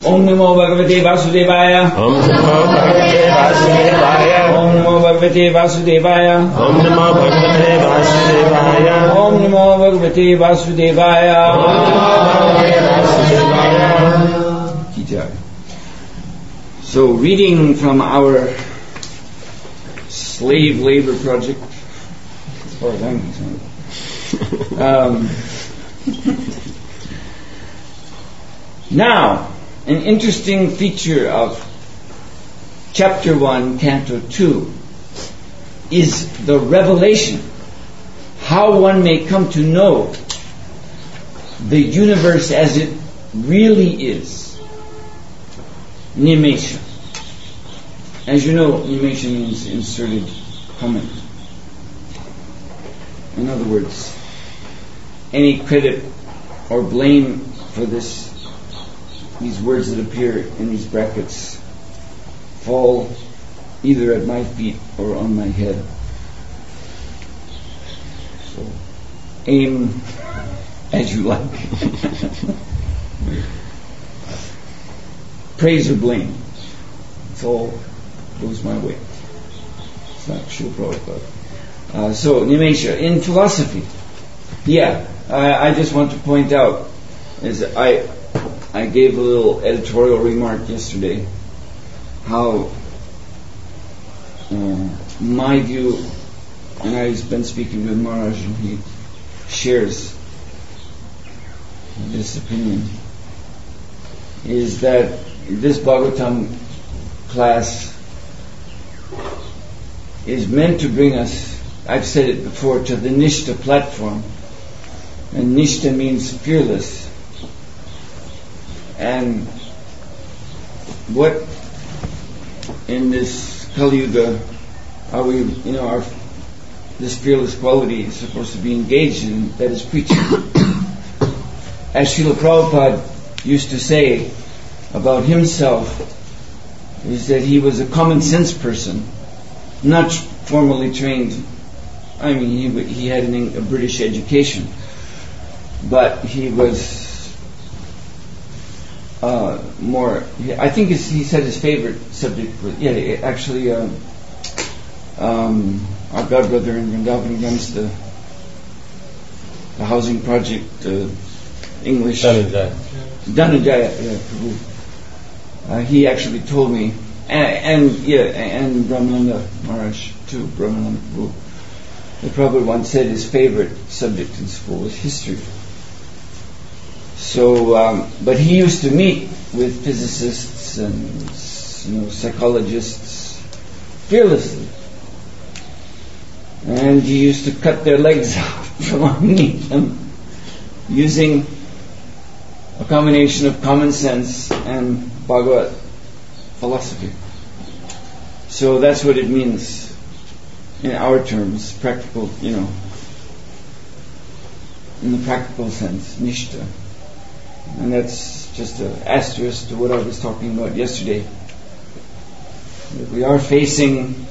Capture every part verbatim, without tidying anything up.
Om Namo Bhagavate Vasudevaya. Om Namo Bhagavate Vasudevaya. Om Namo Bhagavate Vasudevaya. Om Namo Bhagavate Vasudevaya. Om Namo Bhagavate Vasudevaya. Om Namo Bhagavate Vasudevaya. So, reading from our slave labor project, as far as I'm concerned. Um, now, an interesting feature of chapter one, canto two, is the revelation, how one may come to know the universe as it really is. Nimesha. As you know, nimesha means inserted comment. In other words, any credit or blame for this, these words that appear in these brackets, fall either at my feet or on my head. So, aim as you like. Praise or blame. It's all goes my way. It's not Srila Prabhupada. Uh, so, Nimesha, in philosophy, yeah, I, I just want to point out, is I I gave a little editorial remark yesterday, how uh, my view, and I've been speaking with Maharaj, and he shares this opinion, is that this Bhagavatam class is meant to bring us, I've said it before, to the Nishta platform. And Nishta means fearless. And what in this Kali Yuga are we, you know, our this fearless quality is supposed to be engaged in, that is preaching. As Srila Prabhupada used to say about himself, is that he was a common sense person, not formally trained. I mean, he he had an, a British education, but he was uh, more. I think his, he said his favorite subject was yeah, actually, uh, um, our godbrother in Vrindavan runs the the housing project, uh, English. Dhananjaya. Dhananjaya, yeah, Prabhu. Uh, he actually told me, and, and yeah, and Brahmananda Maharaj too, Brahmananda Prabhu. The Prabhupada once said his favorite subject in school was history. So, um, but he used to meet with physicists and, you know, psychologists fearlessly, and he used to cut their legs out from underneath them using a combination of common sense and Bhagavad philosophy. So that's what it means in our terms, practical, you know, in the practical sense, Nishta. And that's just an asterisk to what I was talking about yesterday. That we are facing,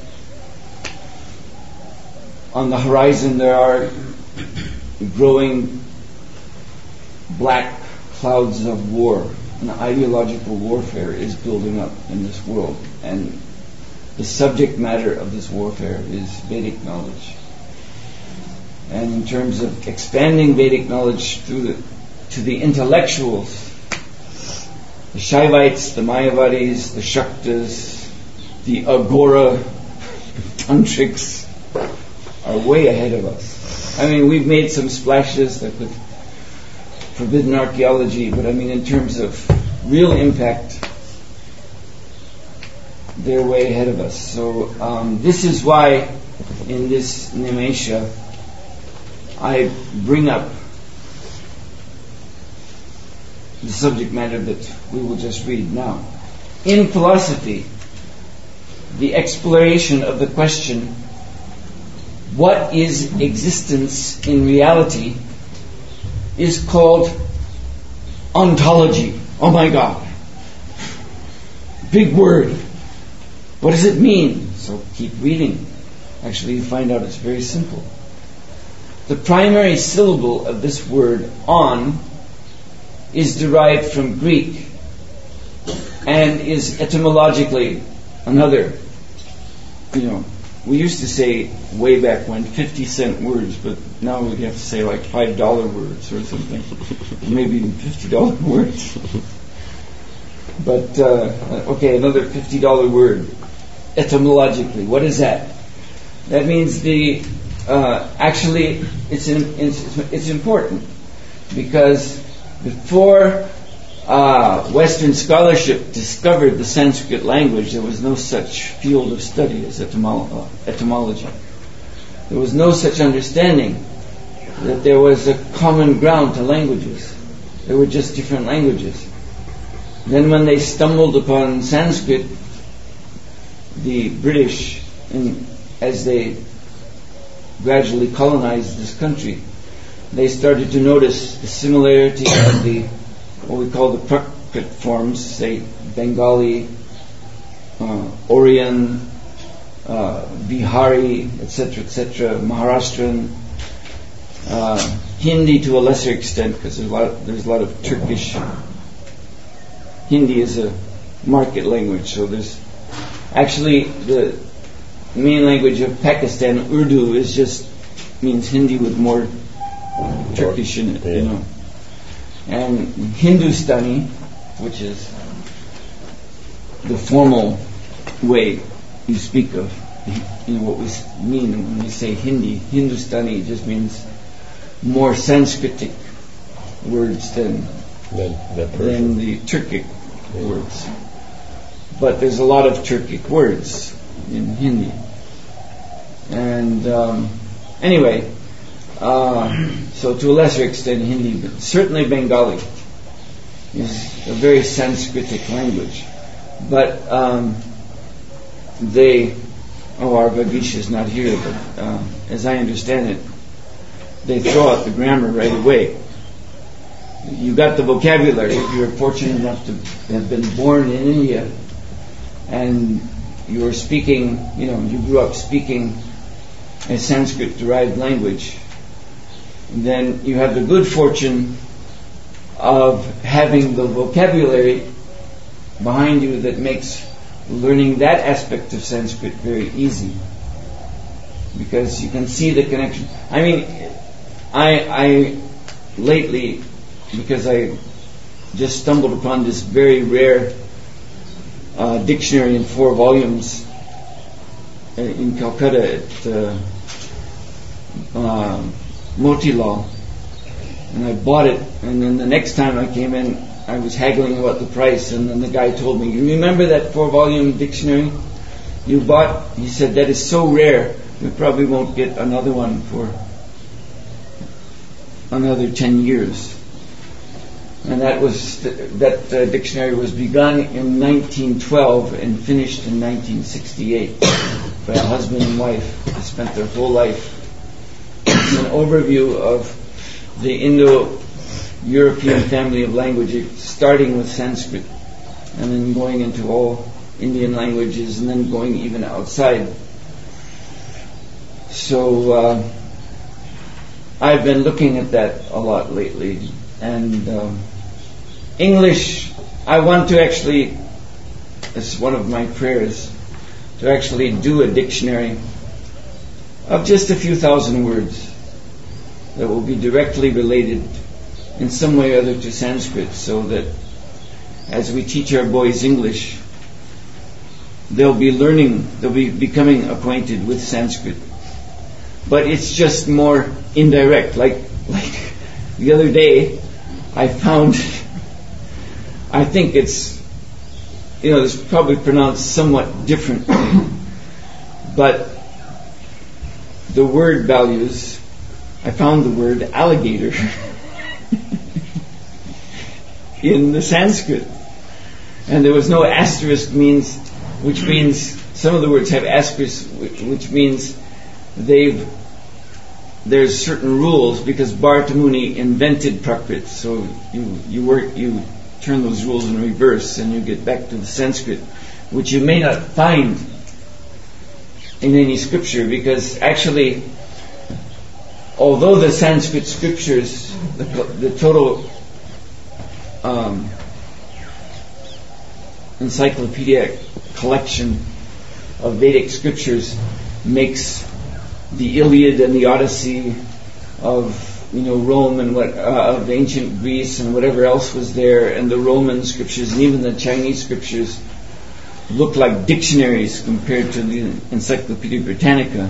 on the horizon there are growing black clouds of war. An ideological warfare is building up in this world, and the subject matter of this warfare is Vedic knowledge. And in terms of expanding Vedic knowledge through the, to the intellectuals, the Shaivites, the Mayavadis, the Shaktas, the Agora Tantrics are way ahead of us. I mean, we've made some splashes like with forbidden archaeology, but I mean in terms of real impact, they're way ahead of us. So um, this is why in this Nimesha I bring up the subject matter that we will just read now. In philosophy, the exploration of the question, what is existence in reality, is called ontology. Oh my God. Big word. What does it mean? So keep reading. Actually, you find out it's very simple. The primary syllable of this word, on, is derived from Greek and is etymologically another. You know, we used to say way back when fifty cent words, but now we have to say like five dollar words or something, maybe even fifty dollar words. But uh, okay, another fifty dollar word, etymologically. What is that? That means the uh, actually it's, in, it's it's important because before uh, Western scholarship discovered the Sanskrit language, there was no such field of study as etymolo- uh, etymology. There was no such understanding that there was a common ground to languages. There were just different languages. Then when they stumbled upon Sanskrit, the British, in, as they gradually colonized this country, they started to notice the similarity of the, what we call the Prakrit forms, say Bengali, uh, Orient, uh, Bihari, et cetera, et cetera, Maharashtrian, uh, Hindi to a lesser extent, because there's a lot of, there's a lot of Turkish. Hindi is a market language, so there's actually the main language of Pakistan, Urdu, is just means Hindi with more Turkish in it, yeah. you know. And Hindustani, which is the formal way you speak of, you know, what we mean when we say Hindi. Hindustani just means more Sanskritic words than Than, than, than the Turkic words. But there's a lot of Turkic words in Hindi. And um, anyway, uh, so to a lesser extent Hindi, but certainly Bengali is a very Sanskritic language. But um, they, oh, our Vagish is not here, but uh, as I understand it, they throw out the grammar right away. You got the vocabulary if you're fortunate enough to have been born in India and you were speaking, you know, you grew up speaking a Sanskrit derived language, then you have the good fortune of having the vocabulary behind you that makes learning that aspect of Sanskrit very easy, because you can see the connection. I mean, I, I lately, because I just stumbled upon this very rare uh, dictionary in four volumes in Calcutta at uh, uh, Motilal, and I bought it, and then the next time I came in I was haggling about the price, and then the guy told me, you remember that four volume dictionary you bought? He said, that is so rare we probably won't get another one for another ten years. And that was that uh, dictionary was begun in nineteen twelve and finished in nineteen sixty-eight by a husband and wife who spent their whole life. It's an overview of the Indo-European family of languages, starting with Sanskrit and then going into all Indian languages and then going even outside. So uh, I've been looking at that a lot lately. And um, English, I want to actually, it's one of my prayers, to actually do a dictionary of just a few thousand words that will be directly related in some way or other to Sanskrit, so that as we teach our boys English, they'll be learning, they'll be becoming acquainted with Sanskrit. But it's just more indirect. Like, like the other day, I found, I think it's, you know, it's probably pronounced somewhat differently, but the word values, I found the word alligator in the Sanskrit. And there was no asterisk, means, which means, some of the words have asterisks, which means they've, there's certain rules, because Bharata Muni invented Prakrit, so you you work you turn those rules in reverse and you get back to the Sanskrit, which you may not find in any scripture, because actually, although the Sanskrit scriptures, the, the total um, encyclopedic collection of Vedic scriptures makes the Iliad and the Odyssey of you know Rome and what uh, of ancient Greece and whatever else was there, and the Roman scriptures and even the Chinese scriptures look like dictionaries compared to the Encyclopedia Britannica.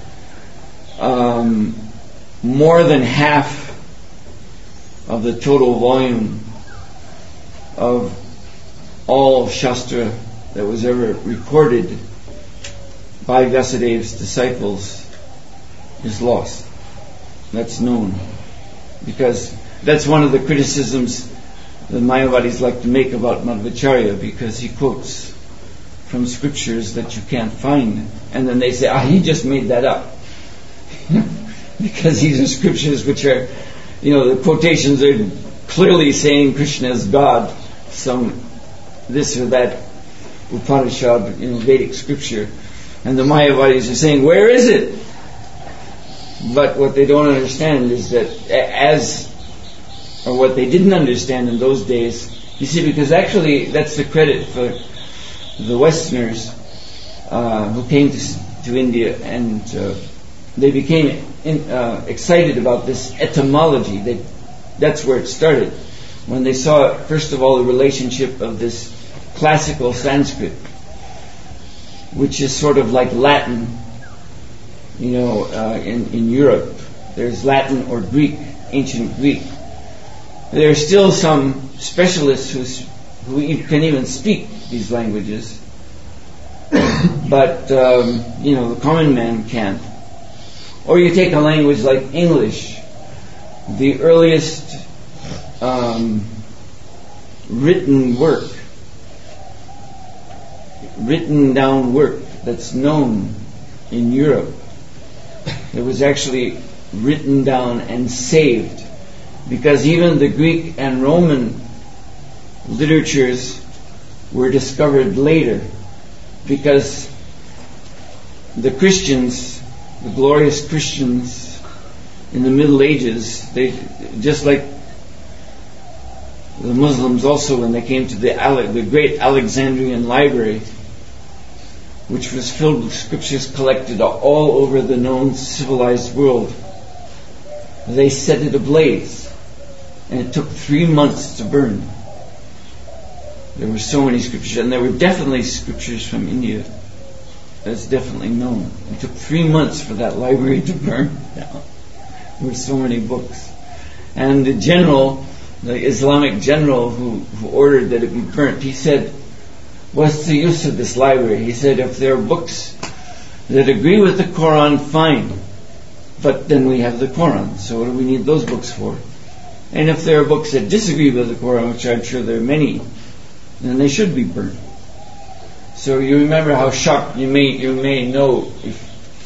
Um, more than half of the total volume of all Shastra that was ever recorded by Vyasadev's disciples is lost. That's known. Because that's one of the criticisms the Mayavadis like to make about Madhvacharya, because he quotes from scriptures that you can't find. And then they say, ah, he just made that up. Because these are scriptures which are, you know, the quotations are clearly saying Krishna is God. Some this or that Upanishad, you know, Vedic scripture. And the Mayavadis are saying, where is it? But what they don't understand is that as, or what they didn't understand in those days, you see, because actually that's the credit for the Westerners uh, who came to, to India, and uh, they became in, uh, excited about this etymology. They, that's where it started. When they saw, first of all, the relationship of this classical Sanskrit, which is sort of like Latin, you know, uh, in, in Europe. There's Latin or Greek, ancient Greek. There are still some specialists who's, who e- can even speak these languages, but, um, you know, the common man can't. Or you take a language like English, the earliest um, written work, written down work that's known in Europe. It was actually written down and saved, because even the Greek and Roman literatures were discovered later, because the Christians, the glorious Christians in the Middle Ages, they just like the Muslims also, when they came to the Ale- the great Alexandrian library, which was filled with scriptures collected all over the known civilized world, they set it ablaze, and it took three months to burn. There were so many scriptures, and there were definitely scriptures from India. That's definitely known. It took three months for that library to burn down. There were so many books. And the general, the Islamic general who, who ordered that it be burnt, he said, what's the use of this library? He said, if there are books that agree with the Quran, fine. But then we have the Quran, so what do we need those books for? And if there are books that disagree with the Quran, which I'm sure there are many, then they should be burnt. So you remember how shocked you may you may know if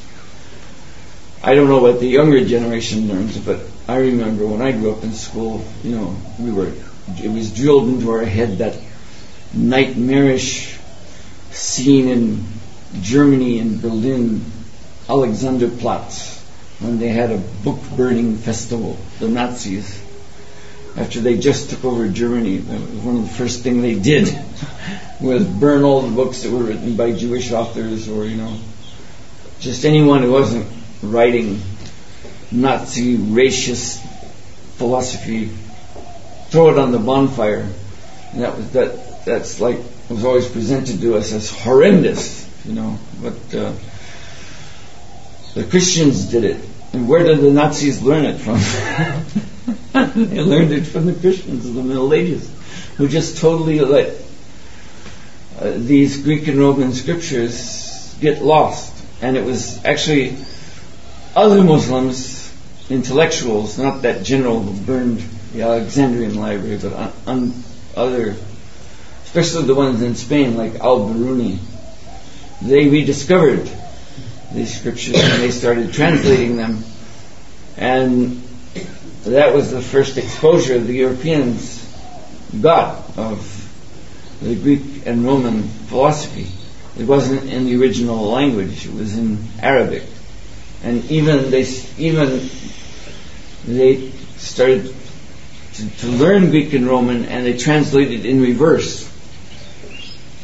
I don't know what the younger generation learns, but I remember when I grew up in school, you know, we were it was drilled into our head that nightmarish scene in Germany, in Berlin, Alexanderplatz, when they had a book burning festival, the Nazis. After they just took over Germany, one of the first things they did was burn all the books that were written by Jewish authors, or, you know, just anyone who wasn't writing Nazi racist philosophy, throw it on the bonfire. And that was that. That's like was always presented to us as horrendous, you know. But uh, the Christians did it, and where did the Nazis learn it from? They learned it from the Christians of the Middle Ages, who just totally let uh, these Greek and Roman scriptures get lost. And it was actually other Muslims, intellectuals, not that general who burned the Alexandrian library, but on, on other, especially the ones in Spain, like Al-Biruni. They rediscovered these scriptures and they started translating them. And that was the first exposure the Europeans got of the Greek and Roman philosophy. It wasn't in the original language; it was in Arabic, and even they even they started to, to learn Greek and Roman, and they translated in reverse.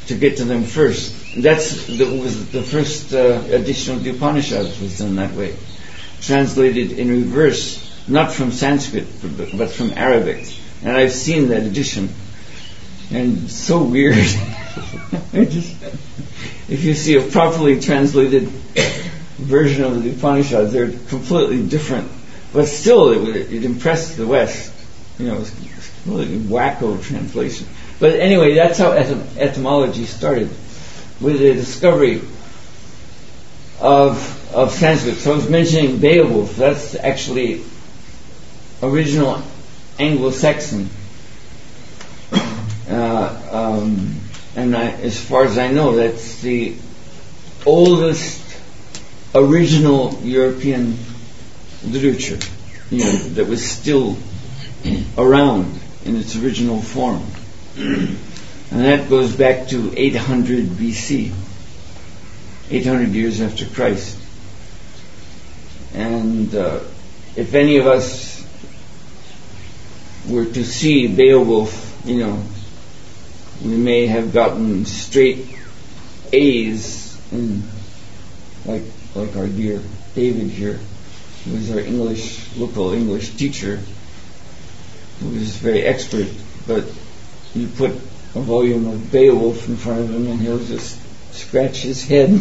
to get to them first. That's the, was the first uh, edition of the Upanishads was done that way, translated in reverse, not from Sanskrit but, but from Arabic. And I've seen that edition, and it's so weird. I just, if you see a properly translated version of the Upanishads, they're completely different, but still it, it impressed the West. You know, it's really wacko translation. But anyway, that's how etym- etymology started, with the discovery of of Sanskrit. So I was mentioning Beowulf. That's actually original Anglo-Saxon, uh, um, and I, as far as I know, that's the oldest original European literature, you know, that was still around in its original form. And that goes back to eight hundred B C, eight hundred years after Christ. And uh, if any of us were to see Beowulf, you know, we may have gotten straight A's, in, like like our dear David here, who was our English, local English teacher, who was very expert, but you put a volume of Beowulf in front of him and he'll just scratch his head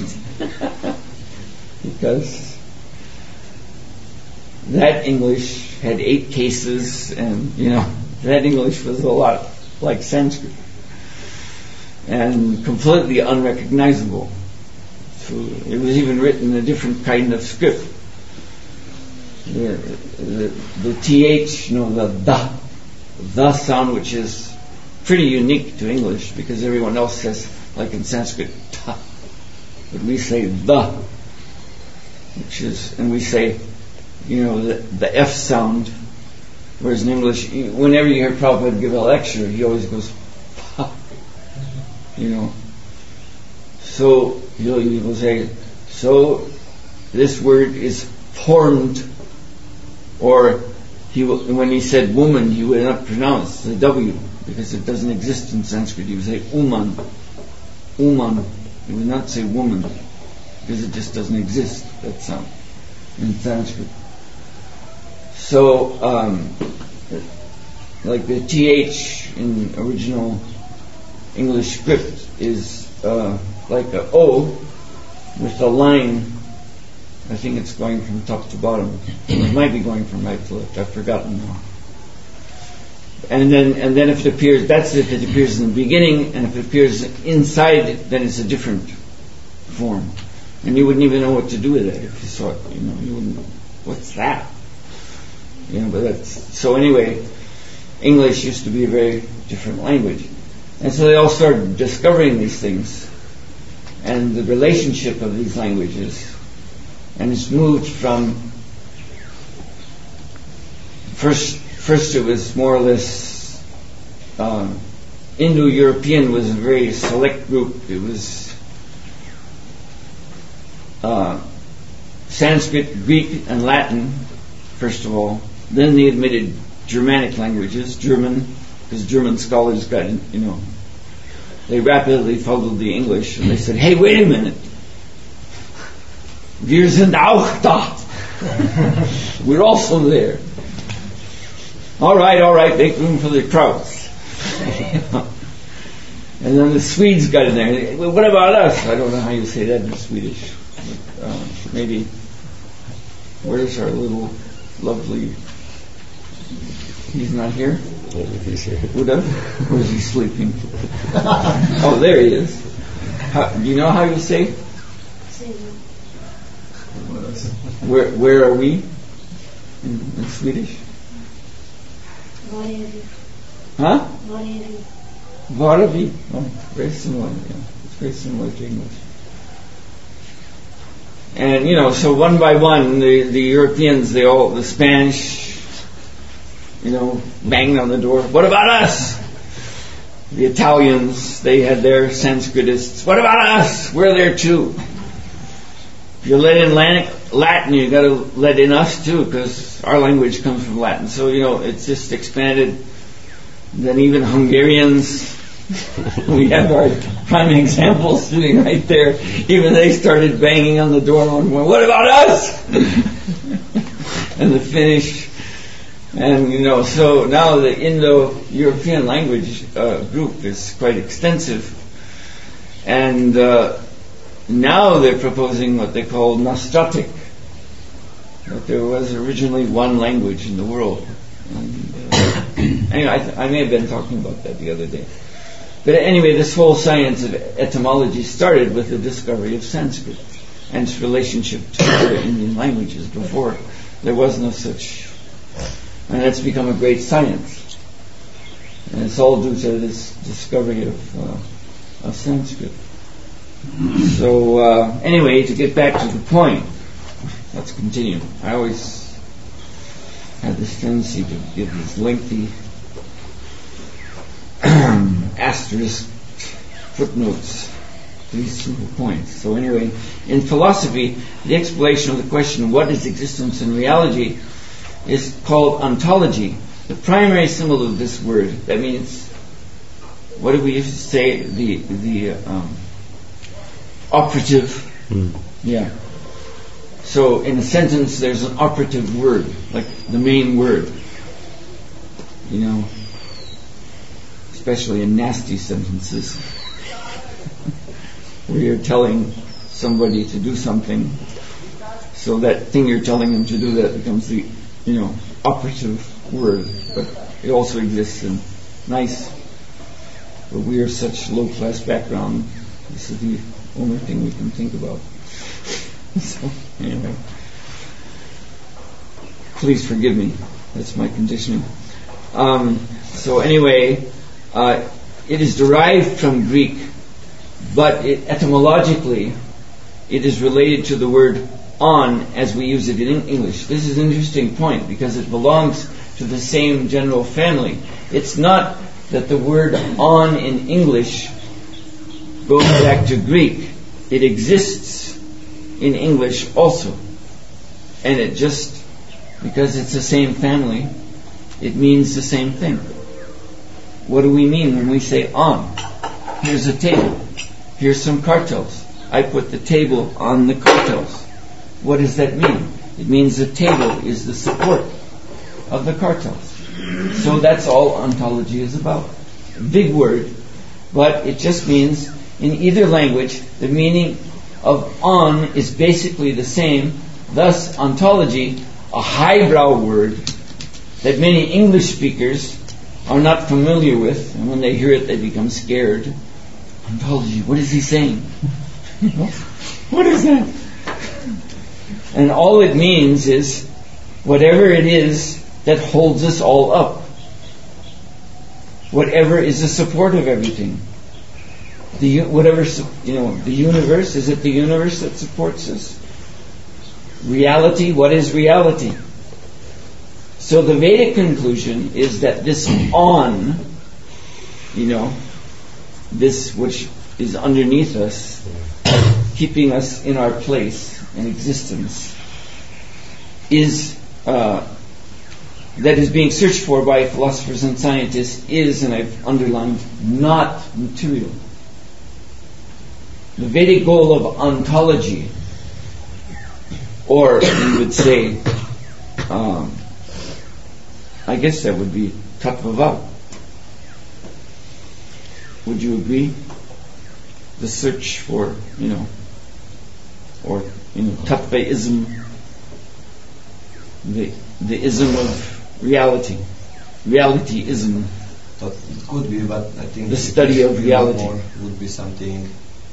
because that English had eight cases, and you know, that English was a lot like Sanskrit and completely unrecognizable. So it was even written in a different kind of script. The, the, the th, you know, the the, the sound, which is pretty unique to English because everyone else says, like in Sanskrit, ta, but we say the, which is, and we say, you know, the, the F sound, whereas in English, whenever you hear Prabhupada give a lecture, he always goes, pa, you know. So he'll, he will say, so this word is formed, or he will, when he said woman, he would not pronounce the W because it doesn't exist in Sanskrit. He would say uman, uman. He would not say woman because it just doesn't exist, that sound, in Sanskrit. So, um, like the th in original English script is uh, like a O with a line. I think it's going from top to bottom. It might be going from right to left. I've forgotten now. And then, and then if it appears, that's if it appears in the beginning, and if it appears inside, then it's a different form. And you wouldn't even know what to do with it if you saw it. You know, you wouldn't. What's that? You know, but that's so. Anyway, English used to be a very different language, and so they all started discovering these things and the relationship of these languages. And it's moved from first. First, it was more or less um, Indo-European was a very select group. It was uh, Sanskrit, Greek, and Latin. First of all, then they admitted Germanic languages, German, because German scholars got, you know, they rapidly followed the English, and they said, "Hey, wait a minute. Wir sind auch da. We're also there. All right, all right, make room for the crowds." And then the Swedes got in there. Well, what about us? I don't know how you say that in Swedish. But, uh, maybe, where's our little lovely... He's not here? Yeah, he's here. Uda? Or is he sleeping? Oh, there he is. How, do you know how you say? Where where are we in, in Swedish? Huh? Varavi. Oh, very similar. Yeah. It's very similar to English. And you know, so one by one, the, the Europeans, they all, the Spanish, you know, banged on the door. What about us? The Italians, they had their Sanskritists. What about us? We're there too. If you let in Latin, you got to let in us too, because our language comes from Latin. So you know, it's just expanded. Then even Hungarians, We have our prime examples sitting right there. Even they started banging on the door and going, what about us? And the Finnish. And, you know, so now the Indo-European language uh, group is quite extensive. And uh, now they're proposing what they call Nostotic, that there was originally one language in the world. And, uh, anyway, I, th- I may have been talking about that the other day. But anyway, this whole science of etymology started with the discovery of Sanskrit and its relationship to other Indian languages. Before, there was no such. And it's become a great science. And it's all due to this discovery of, uh, of Sanskrit. So, uh, anyway, to get back to the point, let's continue. I always had this tendency to give these lengthy asterisk footnotes to these simple points. So anyway, in philosophy, the explanation of the question, what is existence and reality, is called ontology. The primary symbol of this word, that means, what do we used to say, the the um, operative, Mm. yeah. So in a sentence, there's an operative word, like the main word. You know, especially in nasty sentences, where you're telling somebody to do something, so that thing you're telling them to do, that becomes the, you know, operative word. But it also exists in nice, but we are such low-class background, this is the only thing we can think about. So, anyway. Please forgive me. That's my conditioning. Um, so anyway, uh, it is derived from Greek, but it, etymologically, it is related to the word on as we use it in English. This is an interesting point because it belongs to the same general family. It's not that the word on in English goes back to Greek. It exists in English also. And it just, because it's the same family, it means the same thing. What do we mean when we say on? Here's a table. Here's some cartels. I put the table on the cartels. What does that mean? It means the table is the support of the cartels. So that's all ontology is about. Big word, but it just means, in either language, the meaning of on is basically the same. Thus, ontology, a highbrow word that many English speakers are not familiar with, and when they hear it, they become scared. Ontology, what is he saying? What is that? And all it means is whatever it is that holds us all up. Whatever is the support of everything. The whatever you know, the universe, is it the universe that supports us? Reality, what is reality? So the Vedic conclusion is that this on, you know, this which is underneath us, keeping us in our place and existence, is uh, that is being searched for by philosophers and scientists is, and I've underlined, not material. The Vedic goal of ontology, or you would say, um, I guess that would be tattvava. Would you agree? The search for, you know, or you know, tattvaism, the the ism of reality, realityism. But it could be, but I think the study of reality more would be something.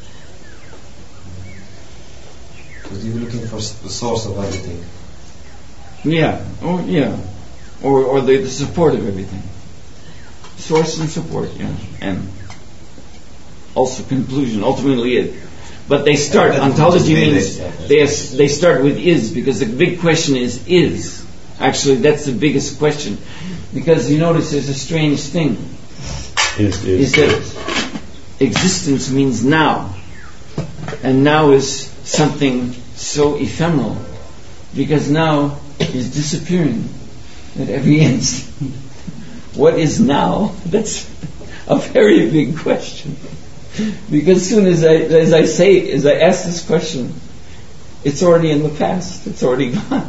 Because you're looking for the source of everything. Yeah, or yeah, or or the, the support of everything. Source and support, yeah, and also conclusion. Ultimately, it. But they start. Yeah, Ontology means yeah, they they start with is, because the big question is is. Actually, that's the biggest question, because you notice there's a strange thing. Is, is. Is that existence means now, and now is something so ephemeral, because now is disappearing at every instant. What is now? That's a very big question. Because as soon as I, as I say, as I ask this question, it's already in the past. It's already gone.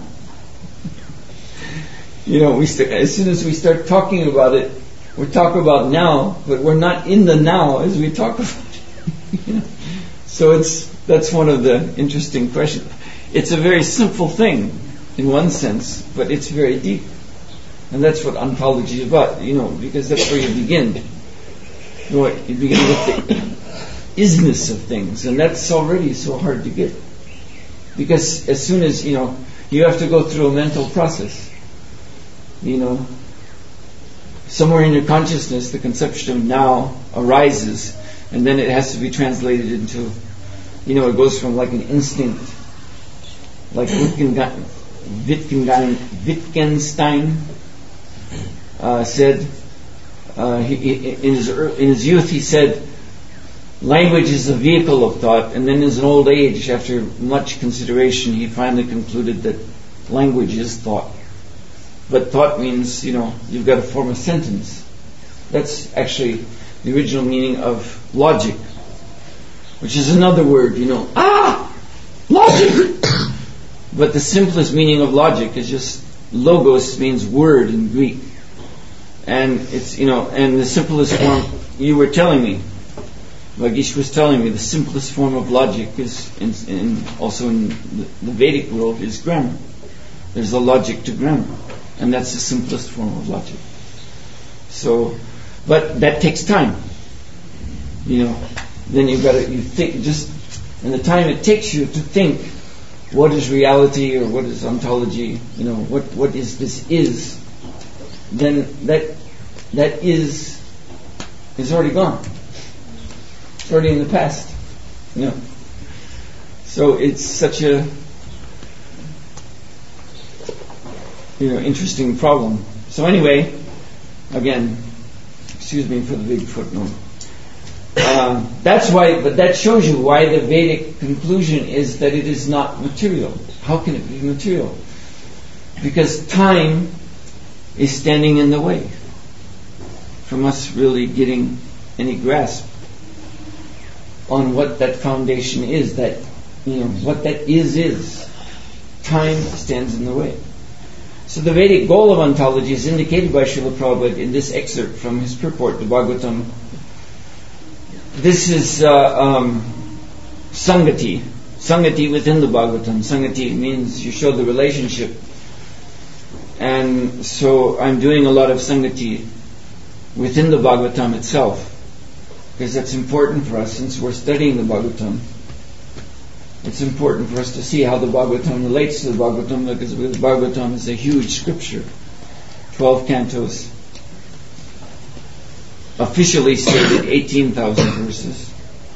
You know, we st- as soon as we start talking about it, we talk about now, but we're not in the now as we talk about it. You know? So it's that's one of the interesting questions. It's a very simple thing in one sense, but it's very deep. And that's what ontology is about, you know, because that's where you begin. You know, you begin with the isness of things, and that's already so hard to get. Because as soon as, you know, you have to go through a mental process. You know, somewhere in your consciousness, the conception of now arises, and then it has to be translated into, you know, it goes from like an instinct, like Wittgenstein, Wittgenstein, Wittgenstein uh, said, uh, he, he, in his in his youth he said, language is a vehicle of thought, and then in his old age, after much consideration, he finally concluded that language is thought. But thought means, you know, you've got to form a sentence. That's actually the original meaning of logic, which is another word, you know, ah, logic. But the simplest meaning of logic is just logos means word in Greek, and it's, you know, and the simplest form. You were telling me, Vagish was telling me, the simplest form of logic is, in, in also in the, the Vedic world, is grammar. There's a logic to grammar. And that's the simplest form of logic. So, but that takes time. You know, then you've got to, you think, just, and the time it takes you to think, what is reality or what is ontology, you know, what, what is this is, then that, that is, is already gone. It's already in the past. You know. So it's such a, you know, interesting problem. So anyway, again, excuse me for the big footnote. Uh, that's why, but that shows you why the Vedic conclusion is that it is not material. How can it be material? Because time is standing in the way from us really getting any grasp on what that foundation is. That, you know, what that is is. Time stands in the way. So the Vedic goal of ontology is indicated by Srila Prabhupada in this excerpt from his purport, the Bhagavatam. This is uh, um, Sangati. Sangati within the Bhagavatam. Sangati means you show the relationship. And so I'm doing a lot of Sangati within the Bhagavatam itself, because that's important for us since we're studying the Bhagavatam. It's important for us to see how the Bhagavatam relates to the Bhagavatam, because the Bhagavatam is a huge scripture. Twelve cantos. Officially stated eighteen thousand verses.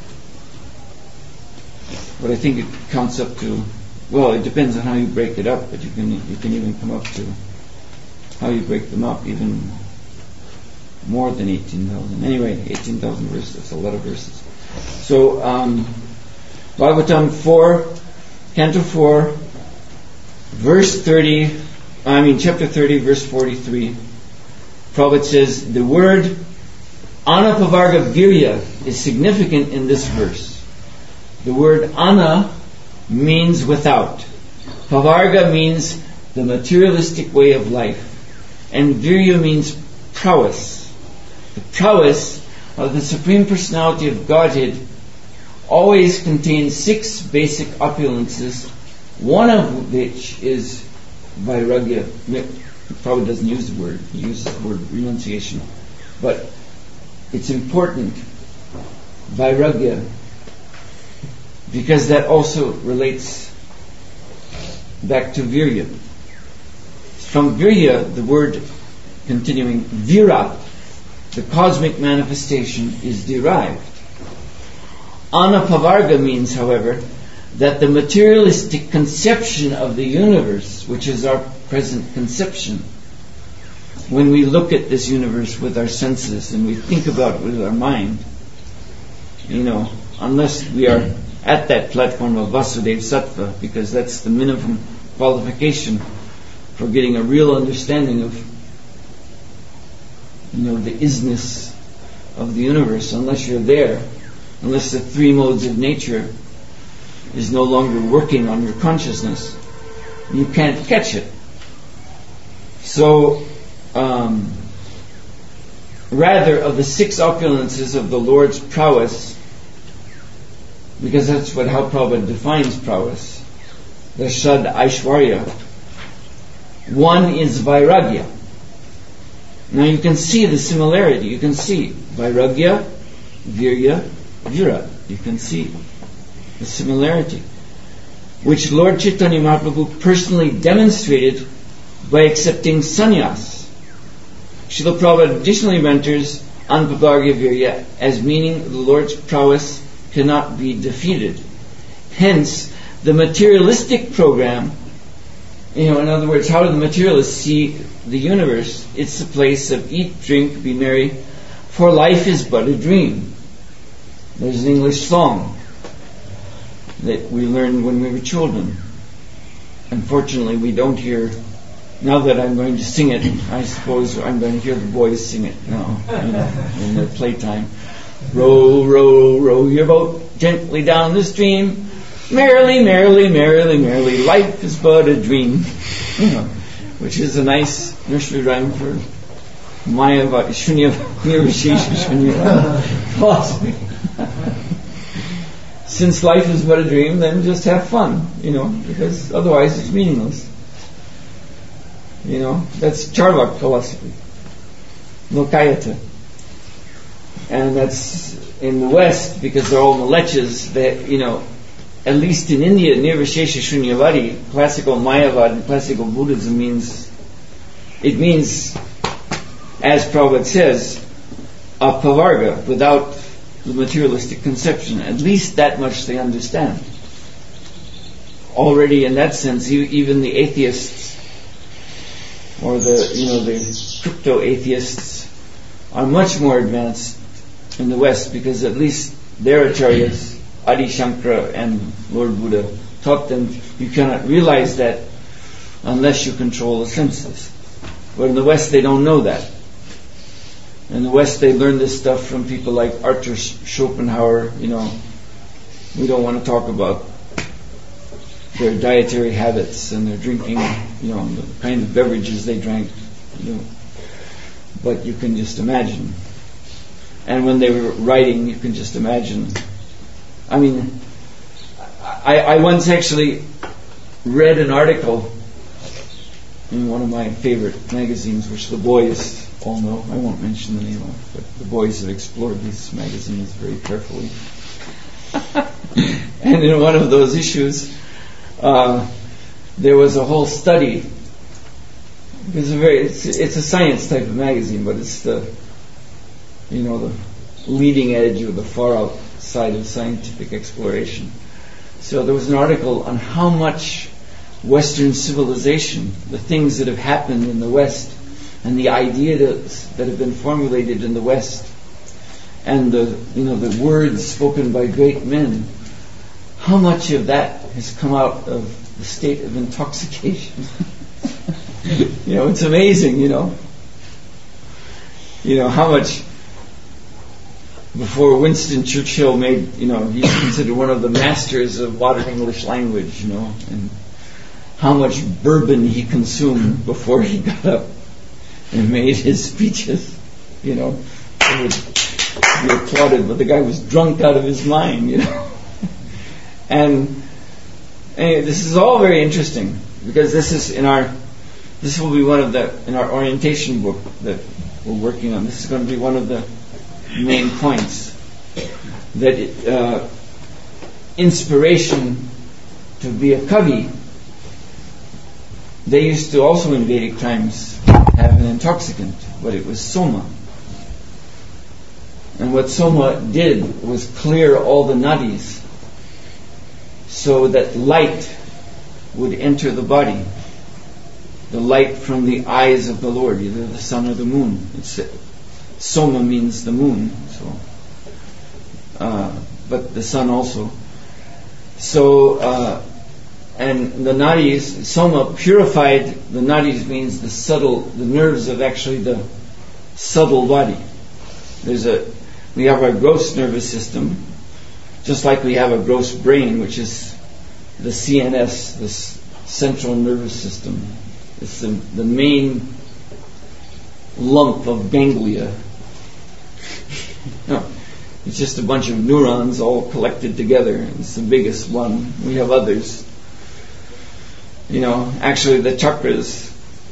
But I think it counts up to, well, it depends on how you break it up, but you can you can even come up to how you break them up, even more than eighteen thousand. Anyway, eighteen thousand verses, that's a lot of verses. So, um, Bhagavatam four, Canto four, verse thirty, I mean chapter thirty, verse forty-three. Prabhupada says, the word Anapavarga Virya is significant in this verse. The word Ana means without. Pavarga means the materialistic way of life. And Virya means prowess. The prowess of the Supreme Personality of Godhead always contains six basic opulences, one of which is Vairagya. Prabhupada doesn't use the word, he uses the word renunciation. But it's important, Vairagya, because that also relates back to Virya. From Virya, the word continuing, Vira, the cosmic manifestation, is derived. Anapavarga means, however, that the materialistic conception of the universe, which is our present conception, when we look at this universe with our senses and we think about it with our mind, you know, unless we are at that platform of Vasudev Sattva, because that's the minimum qualification for getting a real understanding of, you know, the isness of the universe, unless you're there, unless the three modes of nature is no longer working on your consciousness, you can't catch it. So, um, rather, of the six opulences of the Lord's prowess, because that's what how Prabhupada defines prowess, the Shad Aishwarya, one is Vairagya. Now you can see the similarity. You can see Vairagya, Virya, Vira. You can see the similarity, which Lord Chaitanya Mahaprabhu personally demonstrated by accepting sannyas. Srila Prabhupada additionally mentors Anpavargya Virya as meaning the Lord's prowess cannot be defeated. Hence, the materialistic program, you know, in other words, how do the materialists see the universe? It's a place of eat, drink, be merry, for life is but a dream. There's an English song that we learned when we were children. Unfortunately, we don't hear. Now that I'm going to sing it, I suppose I'm going to hear the boys sing it now, you know, in their playtime. Row, row, row your boat gently down the stream. Merrily, merrily, merrily, merrily, life is but a dream. You know, which is a nice nursery rhyme for Mayavadi, Shunya, Nirvishesha Shunya philosophy. Since life is but a dream, then just have fun, you know, because otherwise it's meaningless. You know, that's Charvak philosophy, Lokayata. And that's in the West, because they're all Malechas, that, you know, at least in India, Nirvishesha Shunyavadi, classical Mayavad, classical Buddhism means, it means, as Prabhupada says, a pavarga, without the materialistic conception. At least that much they understand. Already in that sense, even the atheists, or the, you know, the crypto-atheists are much more advanced in the West, because at least their acharyas, Adi Shankara and Lord Buddha, taught them you cannot realize that unless you control the senses. But in the West they don't know that. In the West they learn this stuff from people like Arthur Schopenhauer. You know, we don't want to talk about their dietary habits and their drinking, you know, the kind of beverages they drank, you know. But you can just imagine. And when they were writing, you can just imagine. I mean, I, I once actually read an article in one of my favorite magazines, which the boys all know. I won't mention the name of, but the boys have explored these magazines very carefully. And in one of those issues, uh, there was a whole study. It's a very, it's, it's a science type of magazine, but it's the, you know, the leading edge or the far out side of scientific exploration. So there was an article on how much Western civilization, the things that have happened in the West, and the ideas that have been formulated in the West, and the, you know, the words spoken by great men, how much of that has come out of the state of intoxication. You know, it's amazing, you know. You know, how much before Winston Churchill made, you know, he's considered one of the masters of modern English language, you know, and how much bourbon he consumed before he got up and made his speeches, you know. It would be applauded, but the guy was drunk out of his mind, you know. And anyway, this is all very interesting, because this is in our, this will be one of the, in our orientation book that we're working on, this is going to be one of the main points, that it, uh, inspiration to be a kavi, they used to also in Vedic times have an intoxicant, but it was soma. And what soma did was clear all the nadis so that light would enter the body, the light from the eyes of the Lord, either the sun or the moon. It's, soma means the moon, so uh, but the sun also. So uh, and the nadis, soma purified the nadis, means the subtle, the nerves of actually the subtle body. There's a We have our gross nervous system, just like we have a gross brain, which is the C N S, this central nervous system. It's the, the main lump of ganglia. No, it's just a bunch of neurons all collected together. It's the biggest one. We have others. You know, actually the chakras,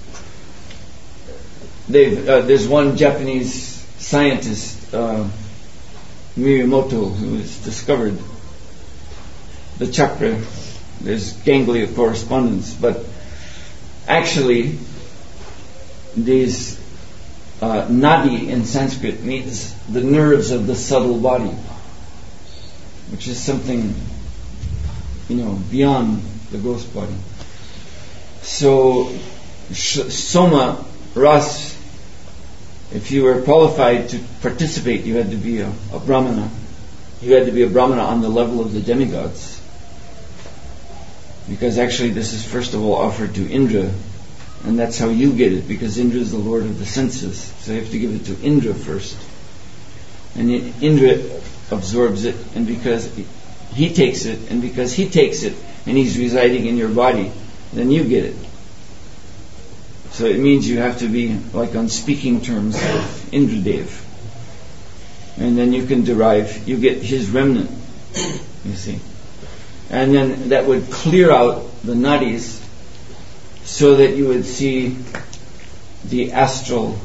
they've, uh, there's one Japanese scientist, uh, Miyamoto, who has discovered the chakra. There's ganglia correspondence, but actually these uh, nadi in Sanskrit means the nerves of the subtle body, which is something, you know, beyond the gross body. So, sh- soma, ras, if you were qualified to participate, you had to be a, a brahmana. You had to be a brahmana on the level of the demigods. Because actually this is first of all offered to Indra, and that's how you get it, because Indra is the lord of the senses. So you have to give it to Indra first. And Indra absorbs it, and because he takes it, and because he takes it, and he's residing in your body, then you get it. So it means you have to be like on speaking terms with Indradev. And then you can derive, you get his remnant, you see. And then that would clear out the nadis so that you would see the astral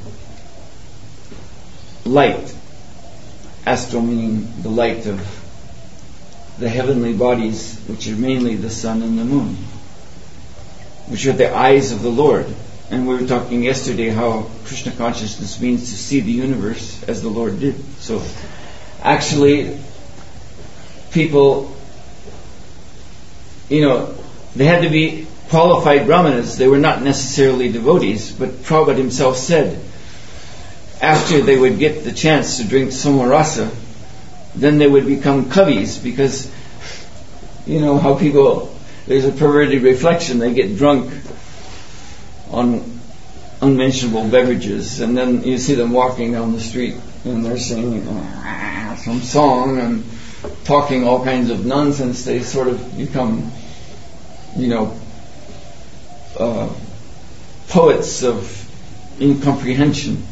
light. Astral meaning the light of the heavenly bodies, which are mainly the sun and the moon, which are the eyes of the Lord. And we were talking yesterday how Krishna consciousness means to see the universe as the Lord did. So actually people, you know, they had to be qualified brahmanas. They were not necessarily devotees, but Prabhupada himself said after they would get the chance to drink somarasa, then they would become kavis, because you know how people, there's a perverted reflection, they get drunk on unmentionable beverages, and then you see them walking down the street and they're singing uh, some song and talking all kinds of nonsense. They sort of become, you know, uh, poets of incomprehension,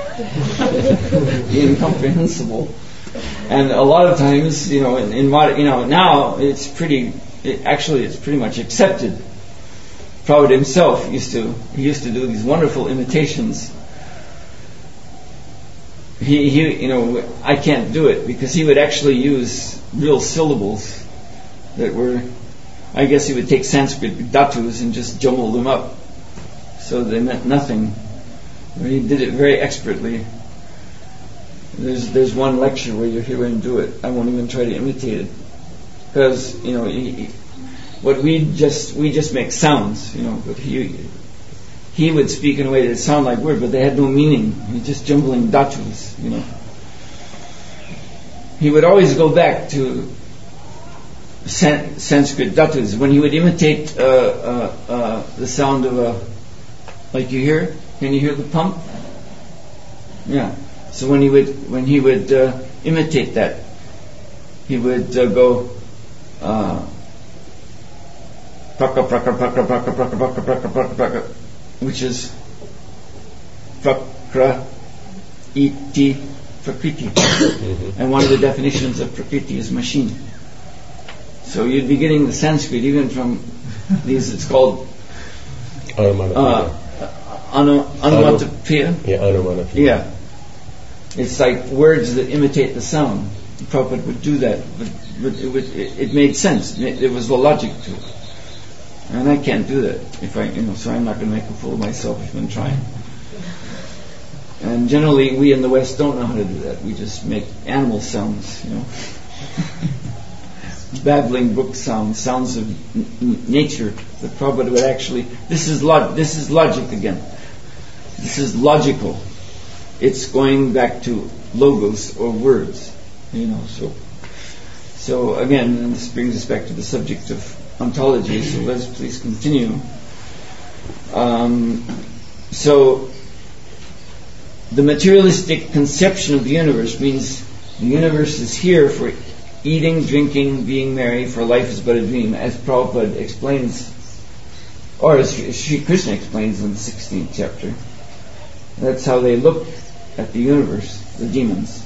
incomprehensible. And a lot of times, you know, in, in modern, you know, now it's pretty. It, actually, it's pretty much accepted. Prabhupada himself used to he used to do these wonderful imitations. He, he, you know, I can't do it because he would actually use real syllables that were, I guess he would take Sanskrit dhatus and just jumble them up so they meant nothing. He did it very expertly. There's there's one lecture where you hear him do it. I won't even try to imitate it because you know he, what we just we just make sounds, you know. But he he would speak in a way that sound like words, but they had no meaning. He's just jumbling dhatus, you know. He would always go back to San, Sanskrit dhatus when he would imitate uh, uh, uh, the sound of a, like you hear. Can you hear the pump? Yeah. So when he would when he would uh, imitate that, he would uh, go uh, praka praka praka praka praka praka praka praka praka, which is prakra iti prakriti, and one of the definitions of prakriti is machine. So you'd be getting the Sanskrit even from these. It's called uh, anu onomatopoeia. Yeah, onomatopoeia. Yeah. It's like words that imitate the sound. Prabhupada would do that, but, but it, would, it, it made sense. It, there was a logic to it, and I can't do that. If I, you know, so I'm not going to make a fool of myself if I'm trying. And generally, we in the West don't know how to do that. We just make animal sounds, you know, babbling brook sounds, sounds of n- nature. But Prabhupada would actually. This is log- This is logic again. This is logical. It's going back to logos or words, you know. So, so again, and this brings us back to the subject of ontology. So let's please continue. Um, so, the materialistic conception of the universe means The universe is here for eating, drinking, being merry, for life is but a dream, as Prabhupada explains, or as Sri Krishna explains in the sixteenth chapter. That's how they look at the universe, the demons.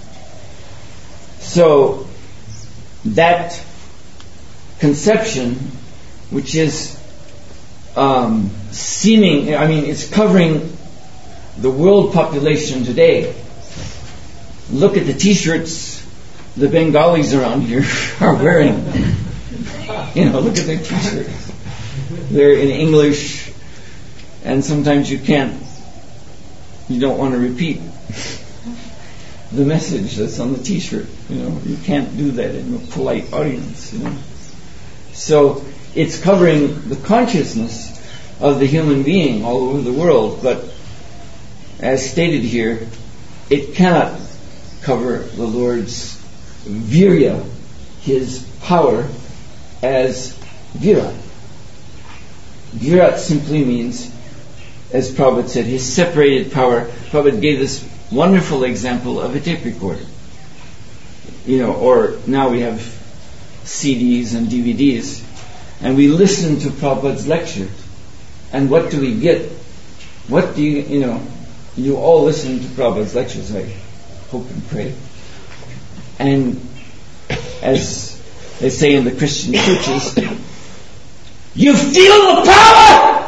So, that conception, which is um, seeming, I mean, it's covering the world population today. Look at the t-shirts the Bengalis around here are wearing. You know, look at their t-shirts. They're in English, and sometimes you can't, you don't want to repeat the message that's on the t-shirt. You know, you can't do that in a polite audience, you know. So, it's covering the consciousness of the human being all over the world, but as stated here, it cannot cover the Lord's virya, His power, as Virat. Virat simply means, as Prabhupada said, His separated power. Prabhupada gave this wonderful example of a tape recorder. You know, or now we have C Ds and D V Ds, and we listen to Prabhupada's lecture. And what do we get? What do you, you know, you all listen to Prabhupada's lectures, I hope and pray. And as they say in the Christian churches, you feel the power!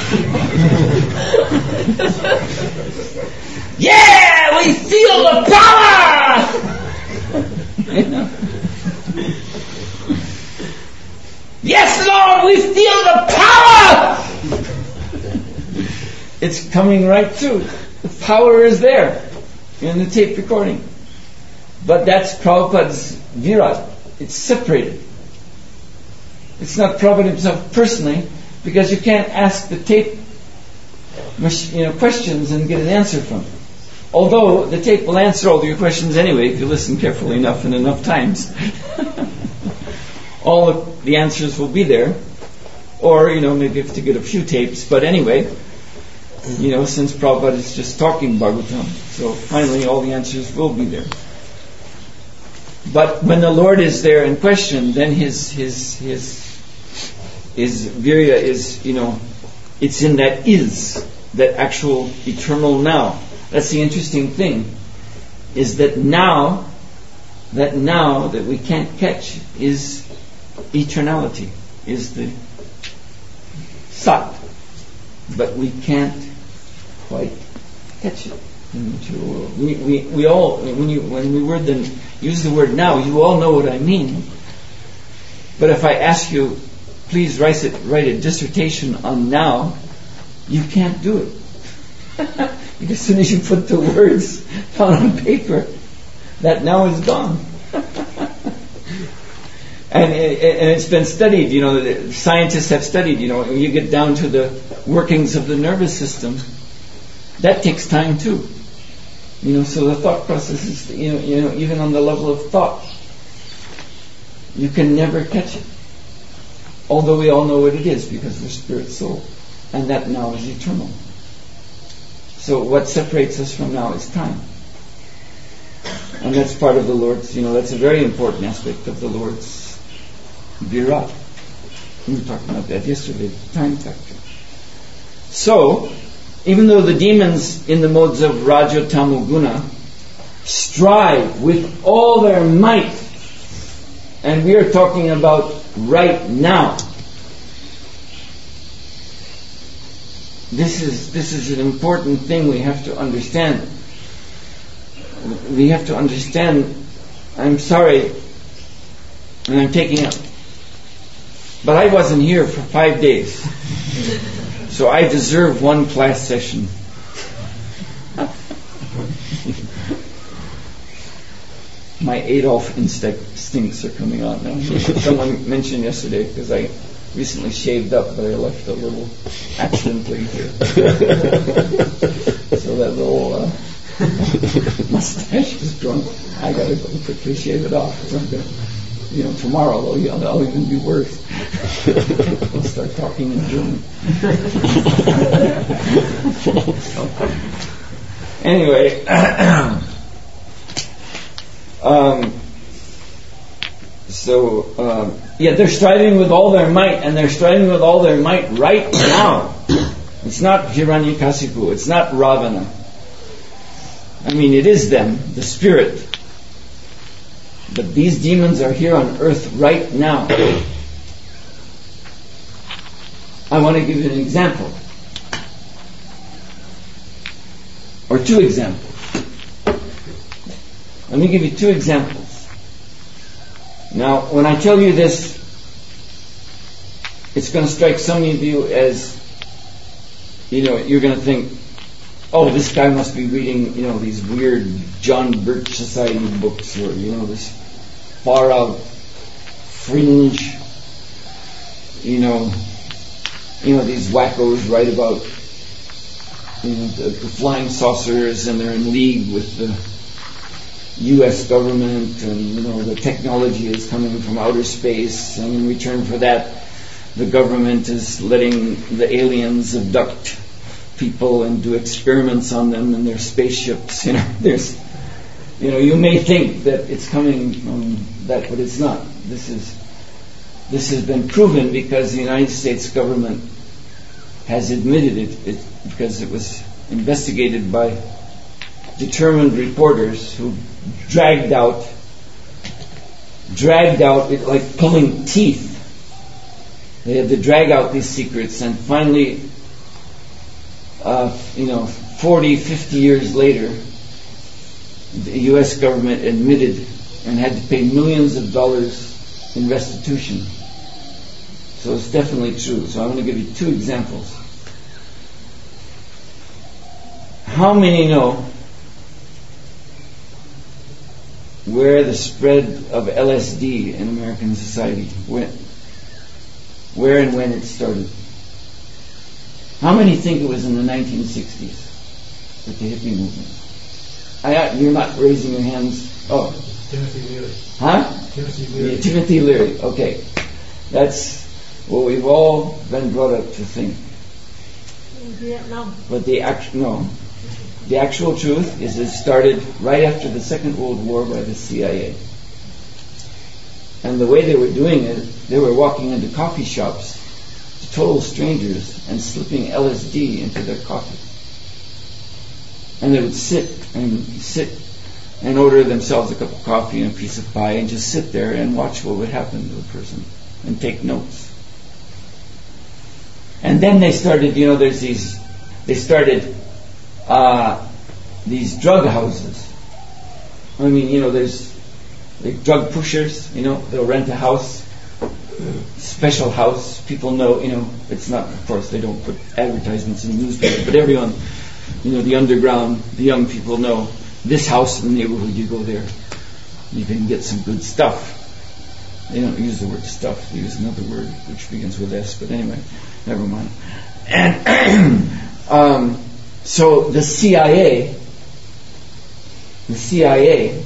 Yeah, we feel the power! You know? Yes, Lord, we feel the power! It's coming right through. The power is there in the tape recording. But that's Prabhupada's Virat. It's separated. It's not Prabhupada himself personally, because you can't ask the tape, you know, questions and get an answer from it. Although the tape will answer all your questions anyway if you listen carefully enough and enough times. All of the answers will be there. Or, you know, maybe you have to get a few tapes. But anyway, you know, since Prabhupada is just talking Bhagavatam, so finally all the answers will be there. But when the Lord is there in question, then his his his his virya is, you know, it's in that is, that actual eternal now. That's the interesting thing, is that now, that now that we can't catch is eternality, is the sat, but we can't quite catch it in the material world. We we we all when you when we word the use the word now, you all know what I mean. But if I ask you, please write it, write a dissertation on now, you can't do it. Because as soon as you put the words down on paper, that now is gone. And, it, and it's been studied, you know, the scientists have studied, you know, when you get down to the workings of the nervous system, that takes time too. You know, so the thought process is, you know, you know, even on the level of thought, you can never catch it. Although we all know what it is because we're spirit soul. And that now is eternal. So what separates us from now is time. And that's part of the Lord's, you know, that's a very important aspect of the Lord's Virat. We were talking about that yesterday, the time factor. So, even though the demons in the modes of Raja, Tamo, Guna strive with all their might, and we are talking about right now, this is this is an important thing we have to understand. We have to understand, I'm sorry, and I'm taking up, but I wasn't here for five days. So I deserve one class session. My Adolf instincts are coming out now. Someone mentioned yesterday, because I recently shaved up, but I left a little accidentally here. So that little uh, mustache is grown. I gotta go quickly shave it off. So I'm gonna, you know, tomorrow I'll, I'll even be worse. I'll start talking in German. Anyway, Um, so, uh, yeah, they're striving with all their might, and they're striving with all their might right now. It's not Hiranyakasipu, it's not Ravana. I mean, it is them, the spirit. But these demons are here on earth right now. I want to give you an example. Or two examples. Let me give you two examples. Now, when I tell you this, it's going to strike some of you as, you know, you're going to think, oh, this guy must be reading, you know, these weird John Birch Society books, or, you know, this far out fringe, you know, you know, these wackos write about, you know, the, the flying saucers, and they're in league with the U S government, and, you know, the technology is coming from outer space, and in return for that, the government is letting the aliens abduct people and do experiments on them in their spaceships. You know, there's, you know, you may think that it's coming from that, but it's not. This is, this has been proven because the United States government has admitted it, it because it was investigated by determined reporters who dragged out, dragged out it like pulling teeth. They had to drag out these secrets, and finally, uh, you know, forty, fifty years later, the U S government admitted and had to pay millions of dollars in restitution. So it's definitely true. So I'm going to give you two examples. How many know where the spread of L S D in American society went? Where and when it started? How many think it was in the nineteen sixties with the hippie movement? I, you're not raising your hands. Oh. Timothy Leary. Huh? Timothy Leary. Yeah, Timothy Leary. Okay. That's what we've all been brought up to think. Vietnam. But the actual, no. The actual truth is it started right after the Second World War by the C I A. And the way they were doing it, they were walking into coffee shops to total strangers and slipping L S D into their coffee. And they would sit and sit and order themselves a cup of coffee and a piece of pie and just sit there and watch what would happen to a person and take notes. And then they started, you know, there's these, they started uh, these drug houses. I mean, you know, there's like drug pushers, you know, they'll rent a house, special house. People know, you know, it's not, of course, they don't put advertisements in the newspaper, but everyone, you know, the underground, the young people know this house in the neighborhood, you go there, you can get some good stuff. They don't use the word stuff, they use another word which begins with S, but anyway, never mind. And um, so the C I A, the C I A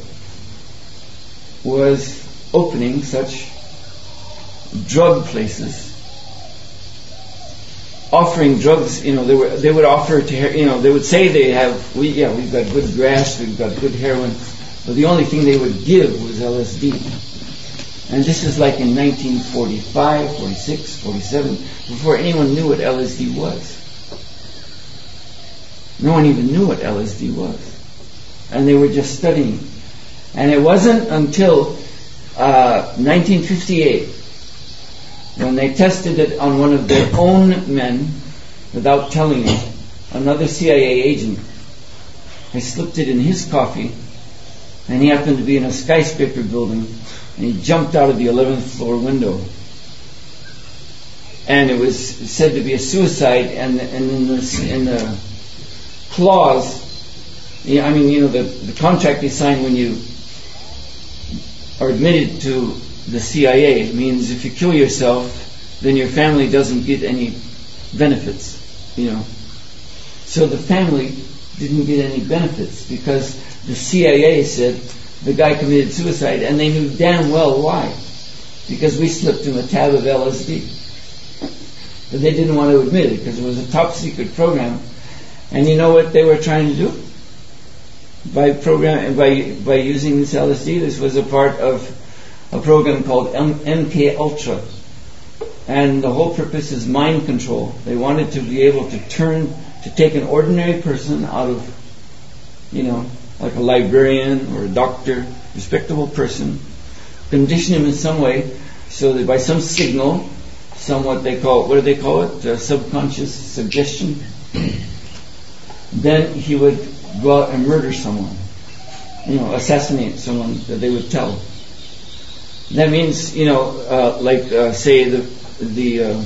was opening such drug places, offering drugs. You know, they were they would offer to, you know, they would say they have, we yeah we've got good grass, we've got good heroin, but the only thing they would give was L S D. And this is like in nineteen forty-five, forty-six, forty-seven, before anyone knew what L S D was. No one even knew what L S D was. And they were just studying. And it wasn't until uh, nineteen fifty-eight, when they tested it on one of their own men, without telling it, another C I A agent. They slipped it in his coffee, and he happened to be in a skyscraper building, and he jumped out of the eleventh floor window. And it was said to be a suicide, and, and in, the, in the clause, you know, I mean, you know, the, the contract they sign when you are admitted to the C I A means if you kill yourself, then your family doesn't get any benefits, you know. So the family didn't get any benefits because the C I A said the guy committed suicide, and they knew damn well why. Because we slipped him a tab of L S D. But they didn't want to admit it because it was a top secret program. And you know what they were trying to do? by program by by using this L S D. This was a part of a program called M K Ultra, and the whole purpose is mind control. They wanted to be able to turn to take an ordinary person out of, you know, like a librarian or a doctor, respectable person, condition him in some way so that by some signal, some what they call, what do they call it? Uh, subconscious suggestion. Then he would go out and murder someone, you know, assassinate someone that they would tell. That means, you know, uh, like uh, say the the uh,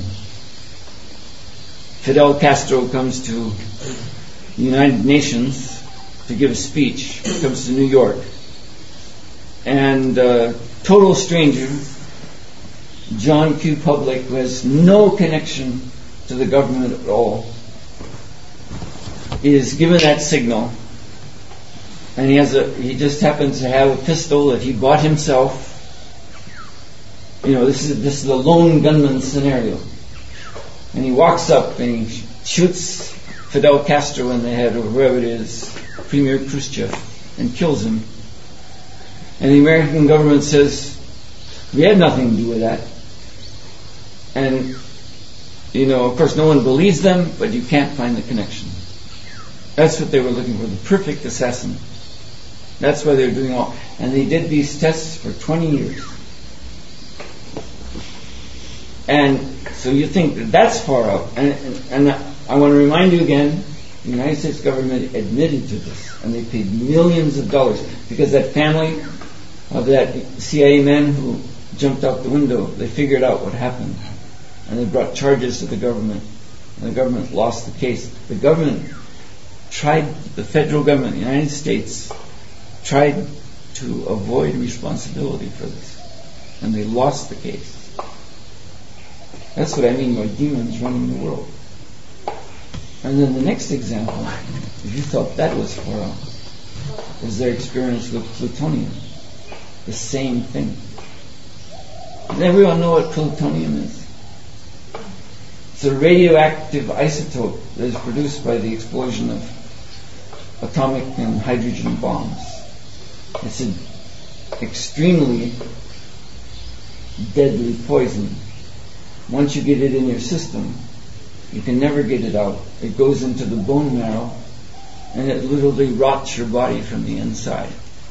Fidel Castro comes to the United Nations to give a speech. He comes to New York, and uh, total stranger, John Q. Public, who has no connection to the government at all, is given that signal, and he has a he just happens to have a pistol that he bought himself. You know, this is this is the lone gunman scenario, and he walks up and he sh- shoots Fidel Castro in the head, or whoever it is, Premier Khrushchev, and kills him. And the American government says, we had nothing to do with that. And, you know, of course no one believes them, but you can't find the connection. That's what they were looking for, the perfect assassin. That's why they were doing all. And they did these tests for twenty years. And so you think that that's far out. And, and, and I want to remind you again, the United States government admitted to this, and they paid millions of dollars, because that family of that C I A man who jumped out the window, they figured out what happened, and they brought charges to the government, and the government lost the case. The government tried, the federal government, the United States, tried to avoid responsibility for this, and they lost the case. That's what I mean by demons running the world. And then the next example, if you thought that was far out, is their experience with plutonium. The same thing. Does everyone know what plutonium is? It's a radioactive isotope that is produced by the explosion of atomic and hydrogen bombs. It's an extremely deadly poison. Once you get it in your system, you can never get it out. It goes into the bone marrow, and it literally rots your body from the inside.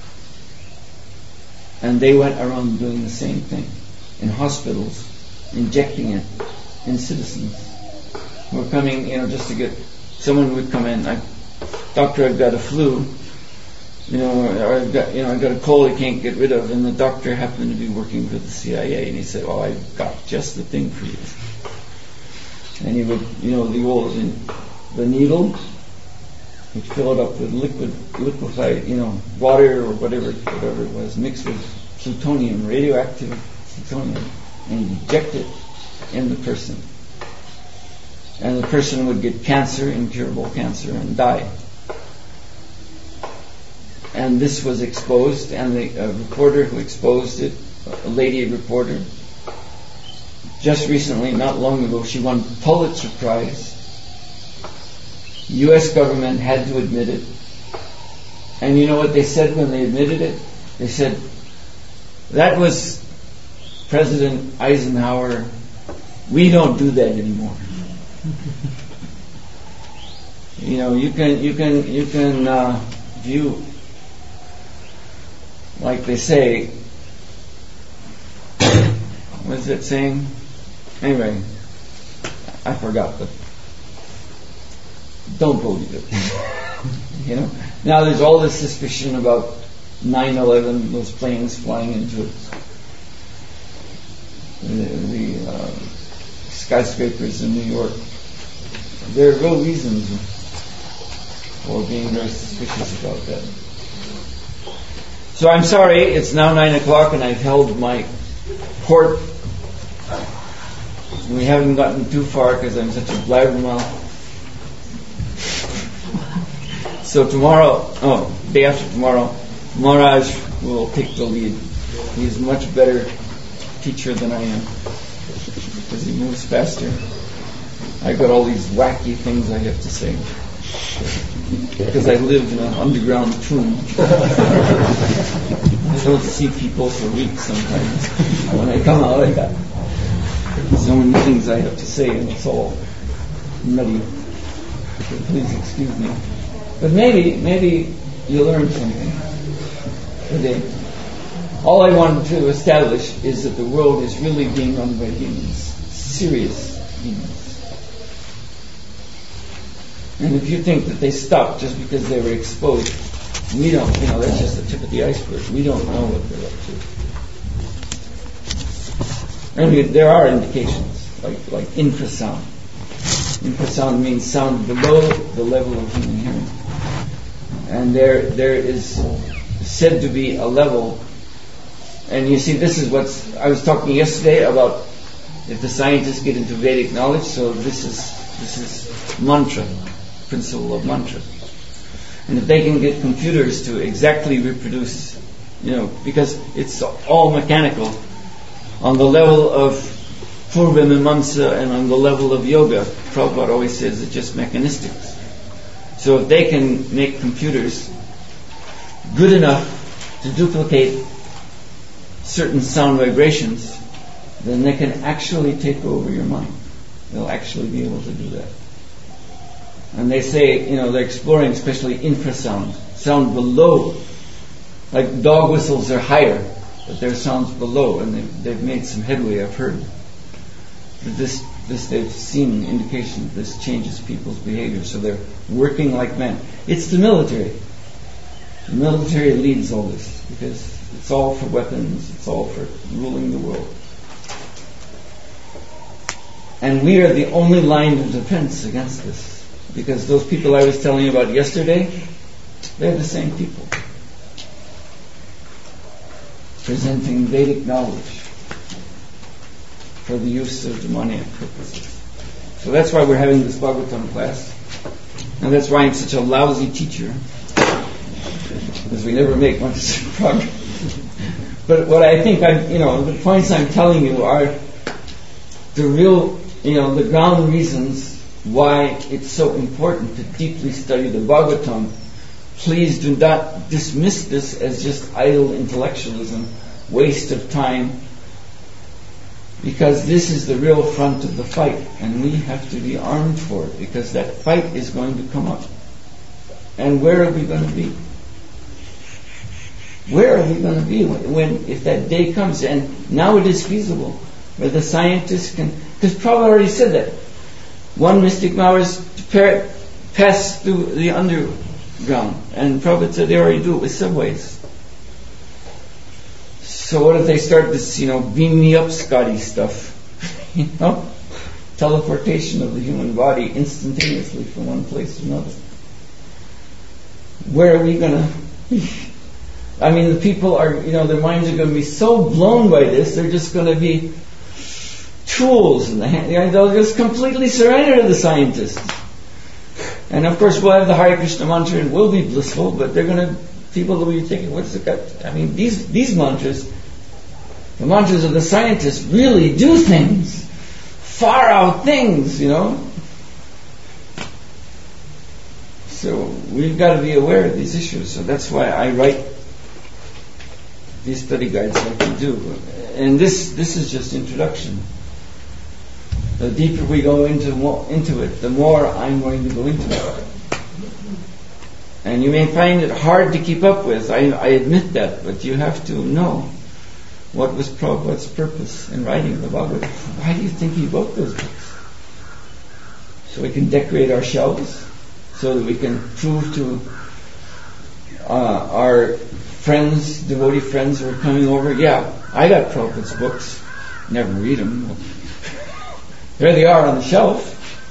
And they went around doing the same thing in hospitals, injecting it in citizens who were coming, you know, just to get, someone would come in, I, doctor, I've got a flu, you know, or I've got, you know, I've got a cold I can't get rid of, and the doctor happened to be working for the C I A, and he said, "Oh, I've got just the thing for you." And he would, you know, the old, the needle, he'd fill it up with liquid, liquefied, you know, water or whatever, whatever it was, mixed with plutonium, radioactive plutonium, and he'd inject it in the person. And the person would get cancer, incurable cancer, and die. And this was exposed, and the uh, reporter who exposed it, a lady reporter, just recently, not long ago, she won Pulitzer Prize. The U S government had to admit it. And you know what they said when they admitted it? They said, that was President Eisenhower. We don't do that anymore. You know, you can, you can, you can uh, view, like they say, what is it saying? Anyway, I forgot, but don't believe it. You know. Now there's all this suspicion about nine eleven, those planes flying into the, the uh, skyscrapers in New York. There are real reasons for being very suspicious about that. So I'm sorry, it's now nine o'clock and I've held my court. We haven't gotten too far because I'm such a blabbermouth. So tomorrow, oh, day after tomorrow, Maharaj will take the lead. He's a much better teacher than I am because he moves faster. I've got all these wacky things I have to say. because I live in an underground tomb. I don't see people for weeks sometimes. When I come out, I got so many things I have to say, and it's all muddy. So please excuse me. But maybe, maybe you learned something today. All I wanted to establish is that the world is really being run by demons, serious demons. And if you think that they stopped just because they were exposed, we don't, you know, that's just the tip of the iceberg. We don't know what they're up to. I mean, there are indications, like like infrasound. Infrasound means sound below the level of human hearing. And there there is said to be a level, and you see, this is what's, I was talking yesterday about if the scientists get into Vedic knowledge, so this is this is mantra, principle of mantra. And if they can get computers to exactly reproduce, you know, because it's all mechanical, on the level of Purva Mimamsa and on the level of yoga, Prabhupada always says it's just mechanistics. So if they can make computers good enough to duplicate certain sound vibrations, then they can actually take over your mind. They'll actually be able to do that. And they say, you know, they're exploring especially infrasound, sound below. Like dog whistles are higher, but their sounds below, and they've, they've made some headway, I've heard. But this, this they've seen indication that this changes people's behavior, so they're working like men. It's the military. The military leads all this, because it's all for weapons, it's all for ruling the world. And we are the only line of defense against this. Because those people I was telling you about yesterday, they're the same people. Presenting Vedic knowledge for the use of demoniac purposes. So that's why we're having this Bhagavatam class. And that's why I'm such a lousy teacher. Because we never make much progress. But what I think I'm, you know, the points I'm telling you are the real, you know, the ground reasons why it's so important to deeply study the Bhagavatam. Please do not dismiss this as just idle intellectualism, waste of time, because this is the real front of the fight, and we have to be armed for it, because that fight is going to come up. And where are we going to be? Where are we going to be when, when if that day comes? And now it is feasible, where the scientists can, because Prabhupada already said that. One mystic now is to par- pass through the underground, and Prabhupada said they already do it with subways. So what if they start this, you know, beam me up Scotty stuff? You know? Teleportation of the human body instantaneously from one place to another. Where are we going to be? I mean, the people are, you know, their minds are going to be so blown by this, they're just going to be tools in the hand. You know, they'll just completely surrender to the scientists. And of course, we'll have the Hare Krishna mantra and we'll be blissful, but they're going to, people will be thinking, what's it got? I mean, these, these mantras, the mantras of the scientists really do things. Far out things, you know. So we've got to be aware of these issues. So that's why I write these study guides like we do. And this, this is just introduction. The deeper we go into more, into it, the more I'm going to go into it. And you may find it hard to keep up with. I, I admit that, but you have to know what was Prabhupada's purpose in writing the Bhagavad. Why do you think he wrote those books? So we can decorate our shelves, so that we can prove to uh, our friends, devotee friends who are coming over, yeah, I got Prabhupada's books. Never read them. There they are on the shelf.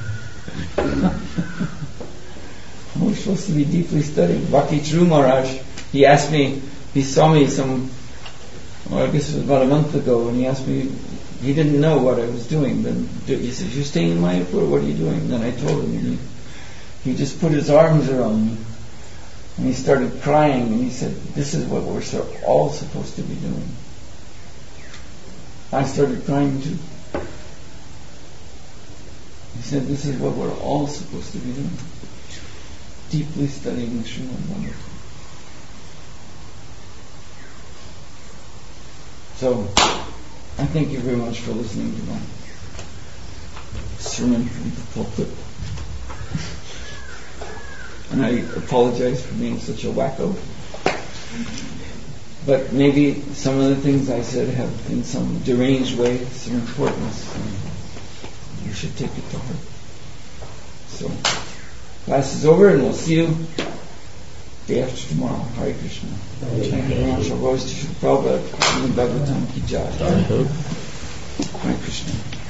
We're supposed to be deeply studied. Bhakti True Maharaj, he asked me, he saw me some, well, I guess it was about a month ago, and he asked me, he didn't know what I was doing. Then he said, "You're staying in Mayapur, what are you doing?" Then I told him, and he, he just put his arms around me, and he started crying, and he said, "This is what we're so all supposed to be doing." I started crying too. He said, "This is what we're all supposed to be doing." deeply studying the Srimad Bhagavatam. So, I thank you very much for listening to my sermon from the pulpit. And I apologize for being such a wacko. But maybe some of the things I said have, in some deranged way, some importance. And you should take it to heart. So, class is over, and we'll see you day after tomorrow. Hare Krishna. Thank you very much. I'll go to Prabhupada and the Bhagavatam Ki Jai. Hare Krishna.